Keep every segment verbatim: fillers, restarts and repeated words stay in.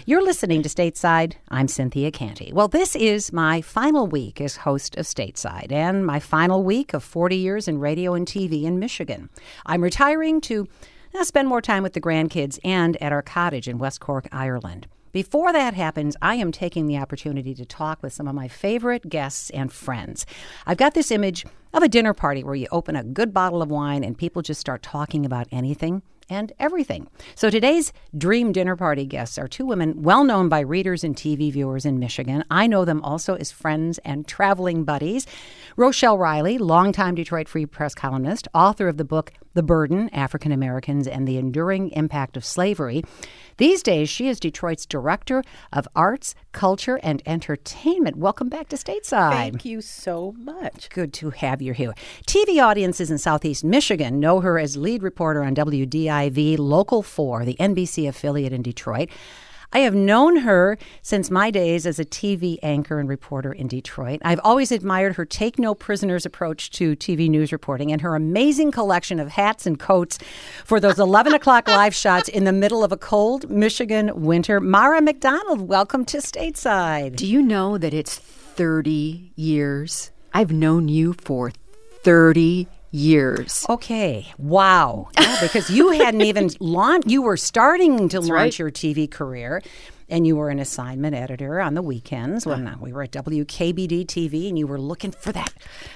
You're listening to Stateside. I'm Cynthia Canty. Well, this is my final week as host of Stateside and my final week of forty years in radio and T V in Michigan. I'm retiring to uh, spend more time with the grandkids and at our cottage in West Cork, Ireland. Before that happens, I am taking the opportunity to talk with some of my favorite guests and friends. I've got this image of a dinner party where you open a good bottle of wine and people just start talking about anything and everything. So today's dream dinner party guests are two women well known by readers and T V viewers in Michigan. I know them also as friends and traveling buddies. Rochelle Riley, longtime Detroit Free Press columnist, author of the book The Burden, African Americans and the Enduring Impact of Slavery. These days, she is Detroit's Director of Arts, Culture, and Entertainment. Welcome back to Stateside. Thank you so much. Good to have you here. T V audiences in Southeast Michigan know her as lead reporter on W D I V Local four, the N B C affiliate in Detroit. I have known her since my days as a T V anchor and reporter in Detroit. I've always admired her take-no-prisoners approach to T V news reporting and her amazing collection of hats and coats for those eleven o'clock live shots in the middle of a cold Michigan winter. Mara McDonald, welcome to Stateside. Do you know that it's thirty years? I've known you for thirty years. Okay. Wow. Yeah, because you hadn't even launched, you were starting to That's launch right. your T V career, and you were an assignment editor on the weekends when uh, we were at W K B D T V, and you were looking for that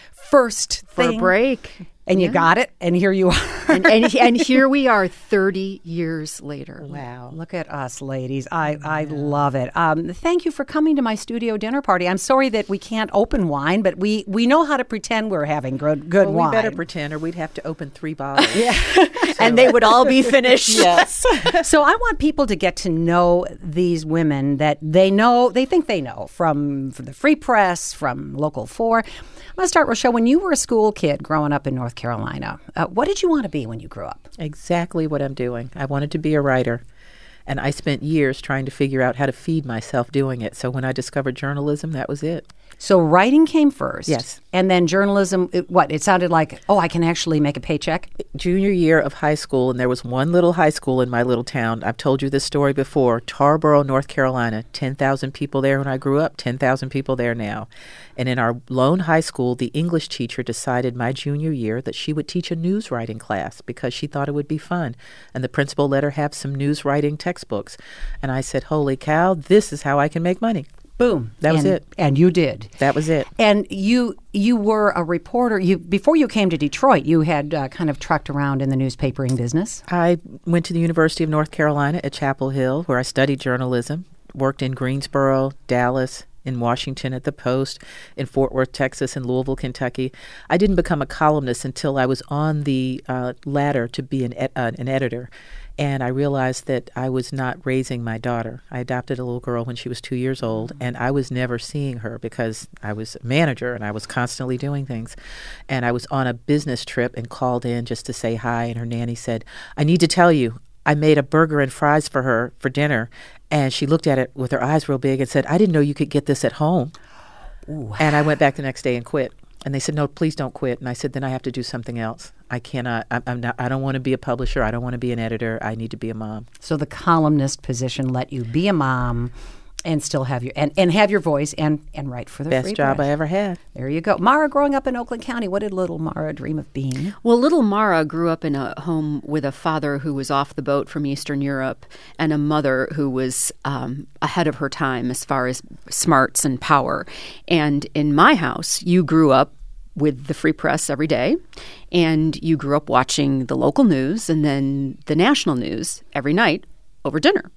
first For thing. a break. And you Yeah. got it, and here you are. and, and and here we are thirty years later. Wow. Look at us, ladies. I, I love it. Um, thank you for coming to my studio dinner party. I'm sorry that we can't open wine, but we, we know how to pretend we're having good, good well, wine. we better pretend, or we'd have to open three bottles. Yeah. And they would all be finished. Yes. So I want people to get to know these women that they know, they think they know from, from the Free Press, from Local four. I'm going to start, Rochelle. When you were a school kid growing up in North Carolina, uh, what did you want to be when you grew up? Exactly what I'm doing. I wanted to be a writer, and I spent years trying to figure out how to feed myself doing it. So when I discovered journalism, that was it. So writing came first. Yes. And then journalism, it, what? It sounded like, oh, I can actually make a paycheck? Junior year of high school, and there was one little high school in my little town. I've told you this story before. Tarboro, North Carolina. ten thousand people there when I grew up, ten thousand people there now. And in our lone high school, the English teacher decided my junior year that she would teach a news writing class because she thought it would be fun. And the principal let her have some news writing textbooks. And I said, holy cow, this is how I can make money. Boom. That was And- it. And you did. That was it. And you you were a reporter. You before you came to Detroit, you had uh, kind of trucked around in the newspapering business. I went to the University of North Carolina at Chapel Hill, where I studied journalism, worked in Greensboro, Dallas, in Washington at the Post, in Fort Worth, Texas, and Louisville, Kentucky. I didn't become a columnist until I was on the uh, ladder to be an, ed- uh, an editor. And I realized that I was not raising my daughter. I adopted a little girl when she was two years old, and I was never seeing her because I was a manager and I was constantly doing things. And I was on a business trip and called in just to say hi, and her nanny said, I need to tell you, I made a burger and fries for her for dinner. And she looked at it with her eyes real big and said, I didn't know you could get this at home. Ooh. And I went back the next day and quit. And they said, no, please don't quit. And I said, then I have to do something else. I cannot, I'm, I'm not, I don't want to be a publisher. I don't want to be an editor. I need to be a mom. So the columnist position let you be a mom and still have your and, and have your voice and, and write for the Best Free job Press. I ever had. There you go. Mara, growing up in Oakland County, what did little Mara dream of being? Well, little Mara grew up in a home with a father who was off the boat from Eastern Europe and a mother who was um, ahead of her time as far as smarts and power. And in my house, you grew up with the Free Press every day, and you grew up watching the local news and then the national news every night over dinner.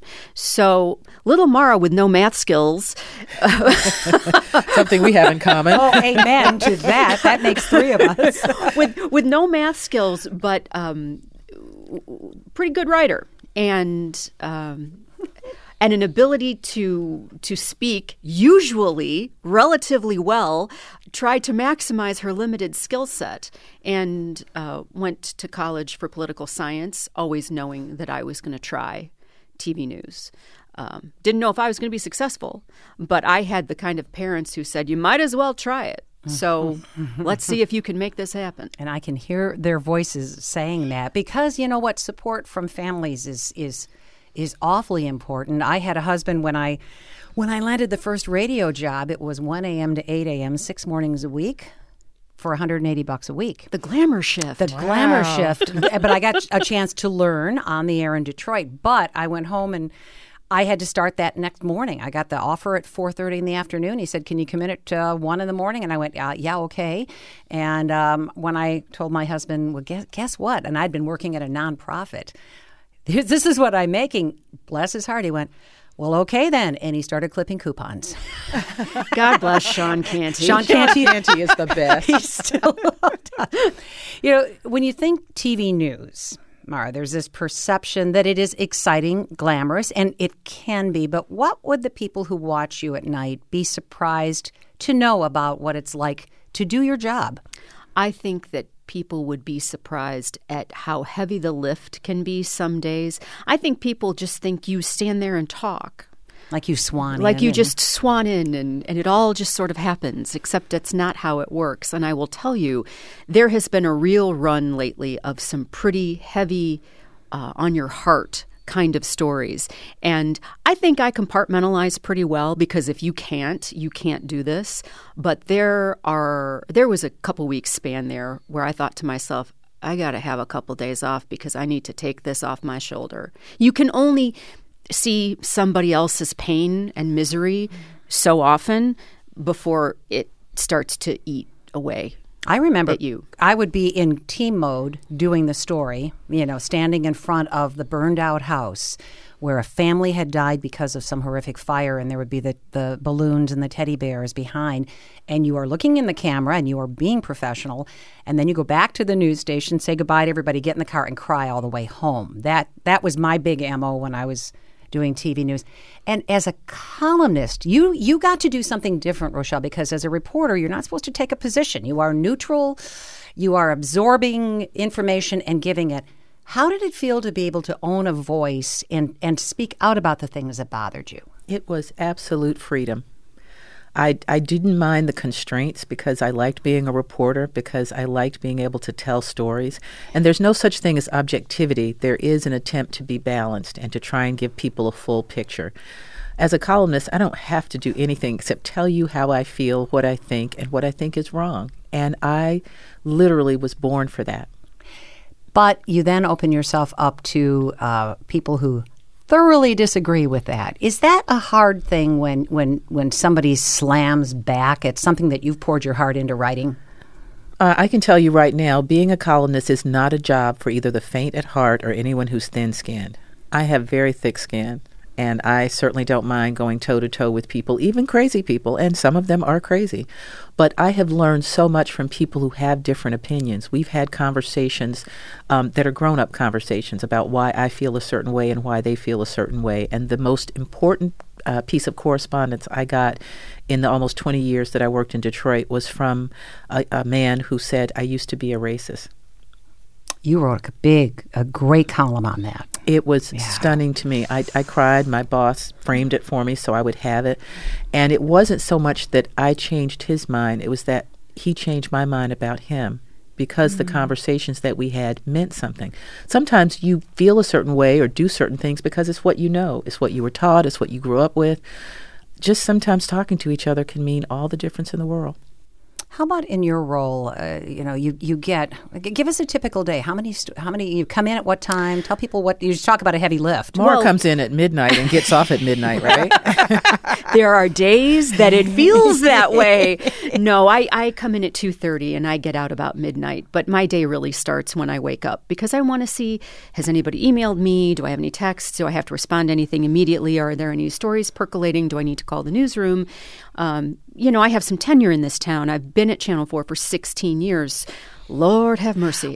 So little Mara with no math skills. Something we have in common. Oh, amen to that. That makes three of us. with with no math skills, but um, pretty good writer. And um, and an ability to to speak, usually relatively well, tried to maximize her limited skill set, and uh, went to college for political science, always knowing that I was going to try T V news. Um, didn't know if I was going to be successful, but I had the kind of parents who said, you might as well try it. So let's see if you can make this happen. And I can hear their voices saying that because, you know what, support from families is is is awfully important. I had a husband when I when I landed the first radio job. It was one a.m. to eight a.m., six mornings a week for one hundred eighty bucks a week. The glamour shift. The wow. glamour shift. But I got a chance to learn on the air in Detroit. But I went home and I had to start that next morning. I got the offer at four thirty in the afternoon. He said, can you come in at uh, one in the morning? And I went, uh, yeah, okay. And um, when I told my husband, well, guess, guess what? And I'd been working at a nonprofit. This is what I'm making. Bless his heart. He went, well, okay then. And he started clipping coupons. God bless Sean Canty. Sean Canty, Canty is the best. He's still You know, when you think T V news, Mara, there's this perception that it is exciting, glamorous, and it can be. But what would the people who watch you at night be surprised to know about what it's like to do your job? I think that people would be surprised at how heavy the lift can be some days. I think people just think you stand there and talk. Like you swan in. Like you and... just swan in and, and it all just sort of happens, except it's not how it works. And I will tell you, there has been a real run lately of some pretty heavy, uh, on your heart kind of stories. And I think I compartmentalize pretty well because if you can't, you can't do this. But there are there was a couple weeks span there where I thought to myself, I got to have a couple days off because I need to take this off my shoulder. You can only see somebody else's pain and misery so often before it starts to eat away. I remember at you. I would be in team mode doing the story, you know, standing in front of the burned out house where a family had died because of some horrific fire, and there would be the, the balloons and the teddy bears behind. And you are looking in the camera and you are being professional. And then you go back to the news station, say goodbye to everybody, get in the car and cry all the way home. That that was my big M O when I was doing T V news. And as a columnist, you you got to do something different, Rochelle, because as a reporter, you're not supposed to take a position. You are neutral. You are absorbing information and giving it. How did it feel to be able to own a voice and, and speak out about the things that bothered you? It was absolute freedom. I, I didn't mind the constraints because I liked being a reporter, because I liked being able to tell stories. And there's no such thing as objectivity. There is an attempt to be balanced and to try and give people a full picture. As a columnist, I don't have to do anything except tell you how I feel, what I think, and what I think is wrong. And I literally was born for that. But you then open yourself up to uh, people who thoroughly disagree with that. Is that a hard thing when, when, when somebody slams back at something that you've poured your heart into writing? Uh, I can tell you right now, being a columnist is not a job for either the faint at heart or anyone who's thin-skinned. I have very thick skin, and I certainly don't mind going toe-to-toe with people, even crazy people, and some of them are crazy. But I have learned so much from people who have different opinions. We've had conversations um, that are grown-up conversations about why I feel a certain way and why they feel a certain way. And the most important uh, piece of correspondence I got in the almost twenty years that I worked in Detroit was from a, a man who said, I used to be a racist. You wrote a big, a great column on that. It was yeah. stunning to me. I, I cried. My boss framed it for me so I would have it. And it wasn't so much that I changed his mind. It was that he changed my mind about him because mm-hmm. the conversations that we had meant something. Sometimes you feel a certain way or do certain things because it's what you know. It's what you were taught. It's what you grew up with. Just sometimes talking to each other can mean all the difference in the world. How about in your role? Uh, you know, you, you get give us a typical day. How many st- how many you come in at what time? Tell people what you just talk about a heavy lift. Maura well, comes in at midnight and gets off at midnight, right? There are days that it feels that way. No, I, I come in at two thirty and I get out about midnight. But my day really starts when I wake up because I want to see, has anybody emailed me? Do I have any texts? Do I have to respond to anything immediately? Are there any stories percolating? Do I need to call the newsroom? Um, you know, I have some tenure in this town. I've been at Channel four for sixteen years. Lord have mercy.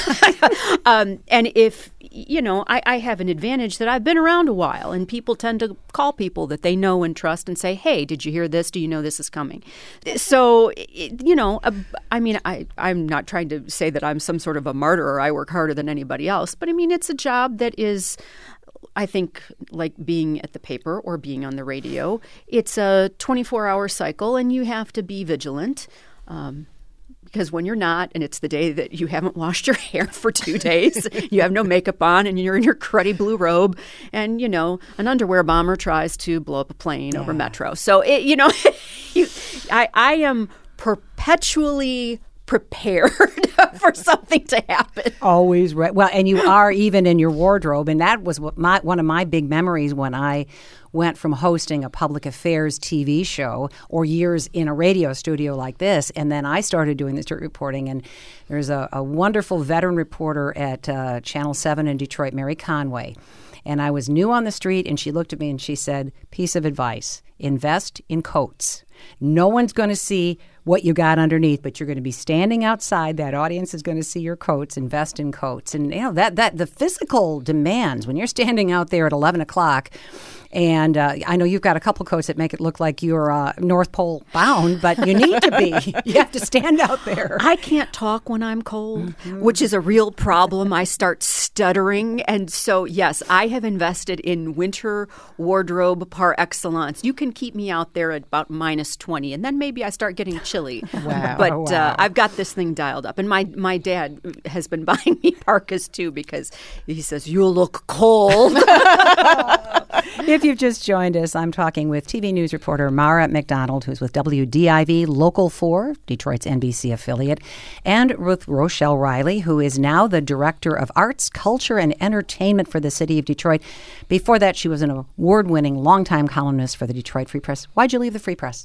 um, and if, you know, I, I have an advantage that I've been around a while, and people tend to call people that they know and trust and say, hey, did you hear this? Do you know this is coming? So, it, you know, uh, I mean, I, I'm not trying to say that I'm some sort of a martyr or I work harder than anybody else, but I mean, it's a job that is, I think, like being at the paper or being on the radio, it's a twenty-four hour cycle and you have to be vigilant. Um, because when you're not, and it's the day that you haven't washed your hair for two days, you have no makeup on, and you're in your cruddy blue robe, and, you know, an underwear bomber tries to blow up a plane yeah. over Metro. So, it, you know, you, I, I am perpetually prepared for something to happen. Always right. Well, and you are even in your wardrobe, and that was what my one of my big memories when I went from hosting a public affairs T V show or years in a radio studio like this, and then I started doing the dirt reporting. And there's a, a wonderful veteran reporter at uh, Channel seven in Detroit, Mary Conway. And I was new on the street, and she looked at me and she said, piece of advice, invest in coats. No one's going to see what you got underneath, but you're going to be standing outside. That audience is going to see your coats. Invest in coats. And, you know, that, that the physical demands when you're standing out there at eleven o'clock, and uh, I know you've got a couple coats that make it look like you're uh, North Pole bound, but you need to be. You have to stand out there. I can't talk when I'm cold, mm-hmm. which is a real problem. I start stuttering. And so, yes, I have invested in winter wardrobe par excellence. You can keep me out there at about minus twenty, and then maybe I start getting chilly. Wow. But wow. Uh, I've got this thing dialed up. And my, my dad has been buying me parkas, too, because he says, you look cold. If you've just joined us, I'm talking with T V news reporter Mara McDonald, who's with W D I V Local four, Detroit's N B C affiliate, and Ruth Rochelle Riley, who is now the Director of Arts, Culture, and Entertainment for the City of Detroit. Before that, she was an award-winning longtime columnist for the Detroit Free Press. Why'd you leave the Free Press?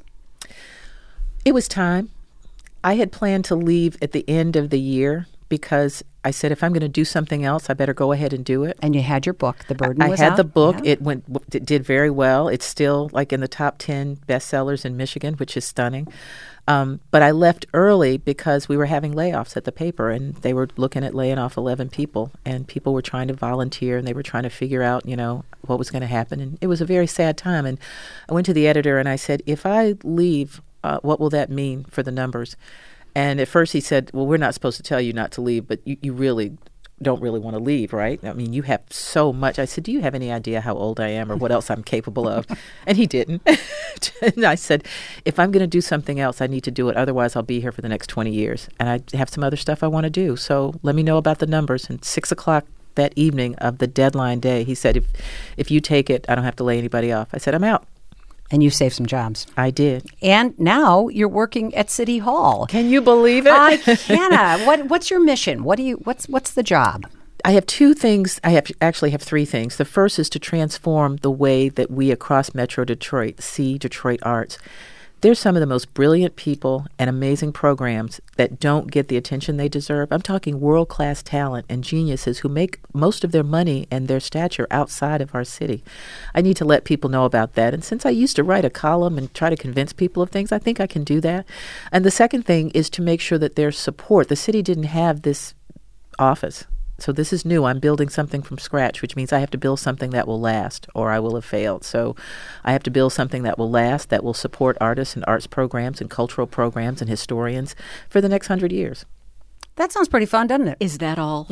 It was time. I had planned to leave at the end of the year because I said, if I'm going to do something else, I better go ahead and do it. And you had your book, The Burden I was had out. the book. Yeah. It went. It did very well. It's still like in the top ten bestsellers in Michigan, which is stunning. Um, but I left early because we were having layoffs at the paper, and they were looking at laying off eleven people, and people were trying to volunteer, and they were trying to figure out, you know, what was going to happen. And it was a very sad time. And I went to the editor, and I said, if I leave, uh, what will that mean for the numbers? And at first he said, well, we're not supposed to tell you not to leave, but you, you really don't really want to leave, right? I mean, you have so much. I said, do you have any idea how old I am or what else I'm capable of? And he didn't. And I said, if I'm going to do something else, I need to do it. Otherwise, I'll be here for the next twenty years. And I have some other stuff I want to do. So let me know about the numbers. And six o'clock that evening of the deadline day, he said, if if you take it, I don't have to lay anybody off. I said, I'm out. And you saved some jobs. I did. And now you're working at City Hall. Can you believe it? I cannot. What What's your mission? What do you? What's What's the job? I have two things. I have actually have three things. The first is to transform the way that we across Metro Detroit see Detroit arts. There's some of the most brilliant people and amazing programs that don't get the attention they deserve. I'm talking world-class talent and geniuses who make most of their money and their stature outside of our city. I need to let people know about that. And since I used to write a column and try to convince people of things, I think I can do that. And the second thing is to make sure that there's support. The city didn't have this office. So this is new. I'm building something from scratch, which means I have to build something that will last or I will have failed. So I have to build something that will last, that will support artists and arts programs and cultural programs and historians for the next hundred years. That sounds pretty fun, doesn't it? Is that all?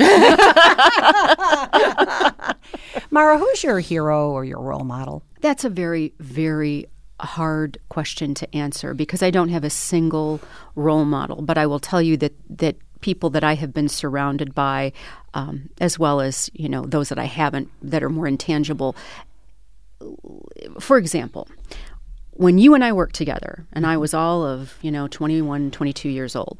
Mara, who's your hero or your role model? That's a very, very hard question to answer because I don't have a single role model. But I will tell you that that people that I have been surrounded by, um, as well as, you know, those that I haven't, that are more intangible. For example, when you and I worked together, and I was all of, you know, twenty-one, twenty-two years old,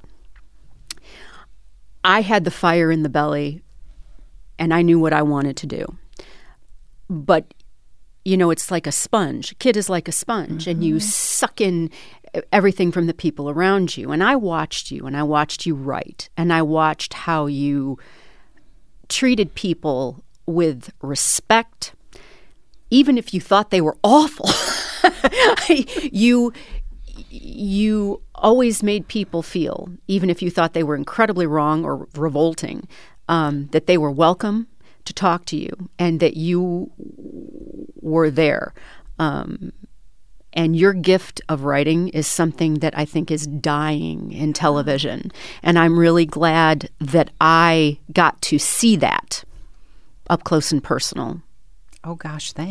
I had the fire in the belly, and I knew what I wanted to do. But, you know, it's like a sponge. A kid is like a sponge, mm-hmm. and you suck in everything from the people around you. And I watched you, and I watched you write, and I watched how you treated people with respect, even if you thought they were awful. you you always made people feel, even if you thought they were incredibly wrong or revolting, um, that they were welcome to talk to you and that you were there. Um, and your gift of writing is something that I think is dying in television. And I'm really glad that I got to see that up close and personal. Oh, gosh, thanks.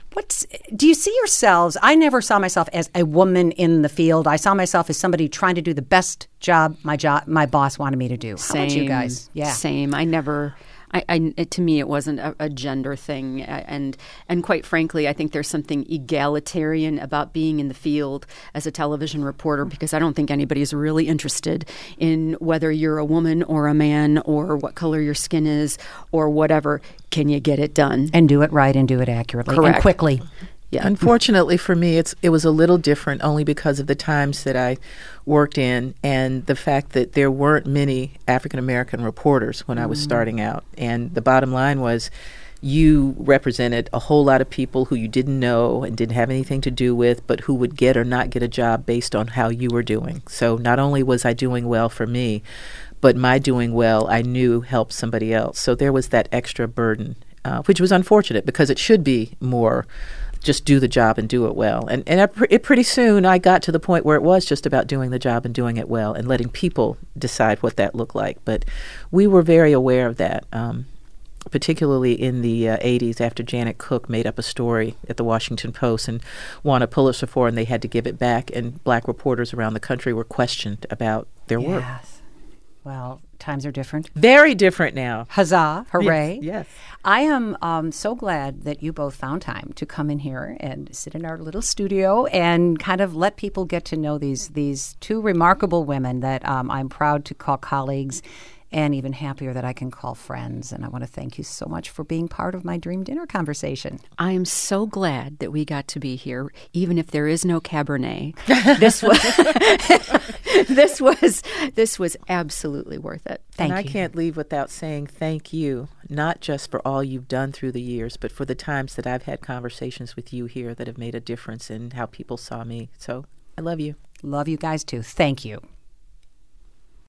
What's, do you see yourselves? I never saw myself as a woman in the field. I saw myself as somebody trying to do the best job my job my boss wanted me to do. How Same, about you guys? Yeah, same. I never. I, I, to me, it wasn't a, a gender thing, and and quite frankly, I think there's something egalitarian about being in the field as a television reporter, because I don't think anybody's really interested in whether you're a woman or a man or what color your skin is or whatever. Can you get it done and do it right and do it accurately Correct. and quickly? Yeah. Unfortunately for me, it's it was a little different only because of the times that I worked in and the fact that there weren't many African American reporters when mm. I was starting out. And the bottom line was you represented a whole lot of people who you didn't know and didn't have anything to do with, but who would get or not get a job based on how you were doing. So not only was I doing well for me, but my doing well I knew helped somebody else. So there was that extra burden, uh, which was unfortunate because it should be more just do the job and do it well. And and I, it pretty soon I got to the point where it was just about doing the job and doing it well and letting people decide what that looked like. But we were very aware of that, um, particularly in the uh, eighties after Janet Cook made up a story at the Washington Post and won a Pulitzer for, and they had to give it back, and black reporters around the country were questioned about their yes. work. Well, times are different. Very different now. Huzzah, hooray. Yes. yes. I am um, so glad that you both found time to come in here and sit in our little studio and kind of let people get to know these these two remarkable women that um, I'm proud to call colleagues and even happier that I can call friends. And I want to thank you so much for being part of my dream dinner conversation. I am so glad that we got to be here, even if there is no Cabernet. This was this was this was absolutely worth it. Thank and you. I can't leave without saying thank you, not just for all you've done through the years, but for the times that I've had conversations with you here that have made a difference in how people saw me. So I love you. Love you guys too. Thank you.